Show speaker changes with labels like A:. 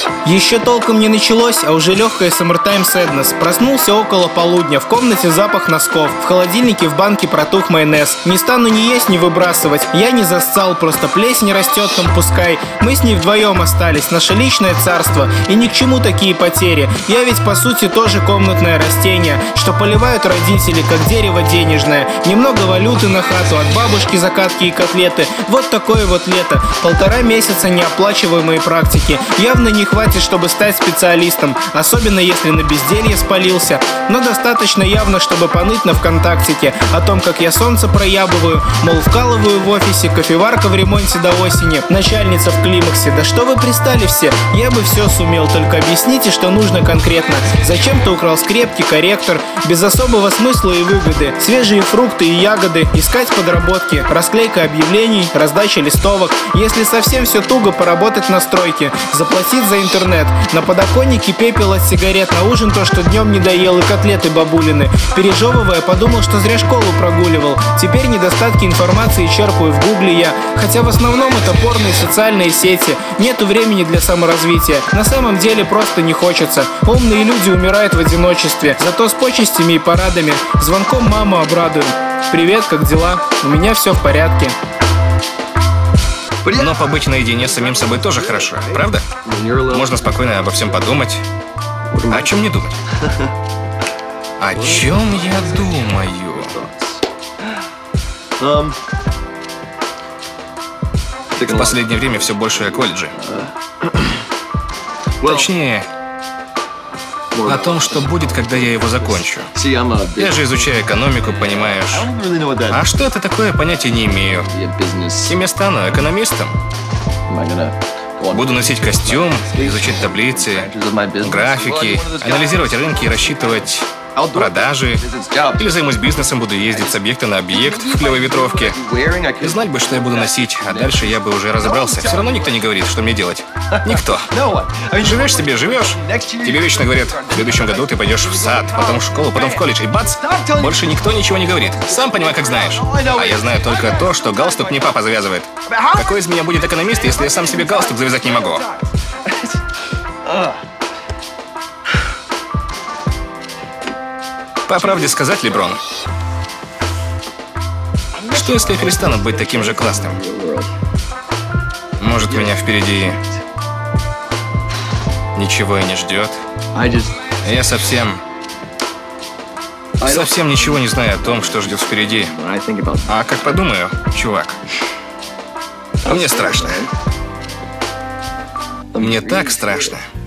A: Еще толком не началось, а уже легкая summertime sadness. Проснулся около полудня, в комнате запах носков, в холодильнике в банке протух майонез. Не стану ни есть, ни выбрасывать, я не зассал, просто плесень растет там пускай. Мы с ней вдвоем остались, наше личное царство, и ни к чему такие потери. Я ведь по сути тоже комнатное растение, что поливают родители, как дерево денежное. Немного валюты на хату, от бабушки закатки и котлеты. Вот такое вот лето, 1,5 месяца неоплачиваемой практики. Явно не хватит, чтобы стать специалистом, особенно если на безделье спалился. Но достаточно явно, чтобы поныть на ВКонтактике о том, как я солнце проябываю, мол, вкалываю в офисе, кофеварка в ремонте до осени, начальница в климаксе. Да что вы пристали все? Я бы все сумел, только объясните, что нужно конкретно. Зачем ты украл скрепки, корректор, без особого смысла и выгоды, свежие фрукты и ягоды, искать подработки, расклейка объявлений, раздача листовок. Если совсем все туго, поработать на стройке, заплатить за интернет. На подоконнике пепел от сигарет, на ужин то, что днем не доел, и котлеты бабулины. Пережевывая, подумал, что зря школу прогуливал. Теперь недостатки информации черпаю в гугле я. Хотя в основном это порно и социальные сети. Нету времени для саморазвития. На самом деле просто не хочется. Умные люди умирают в одиночестве. Зато с почестями и парадами. Звонком маму обрадуем. Привет, как дела? У меня все в порядке.
B: Но побыть наедине с самим собой тоже хорошо, правда? Можно спокойно обо всем подумать. О чем не думать? О чем я думаю? В последнее время все больше о колледже. Точнее, о том, что будет, когда я его закончу. Я же изучаю экономику, понимаешь. А что это такое, понятия не имею. Кем я стану? Экономистом? Буду носить костюм, изучать таблицы, графики, анализировать рынки и рассчитывать продажи. Или займусь бизнесом, буду ездить с объекта на объект в клевой ветровке. И знать бы, что я буду носить, а дальше я бы уже разобрался. Все равно никто не говорит, что мне делать. Никто. Живешь себе, живешь. Тебе вечно говорят, в следующем году ты пойдешь в сад, потом в школу, потом в колледж. И бац, больше никто ничего не говорит. Сам понимай, как знаешь. А я знаю только то, что галстук мне папа завязывает. Какой из меня будет экономист, если я сам себе галстук завязать не могу? По правде сказать, Леброн, что если я перестану быть таким же классным? Может, меня впереди ничего и не ждет? Я совсем ничего не знаю о том, что ждет впереди. А как подумаю, чувак, мне страшно. Мне так страшно.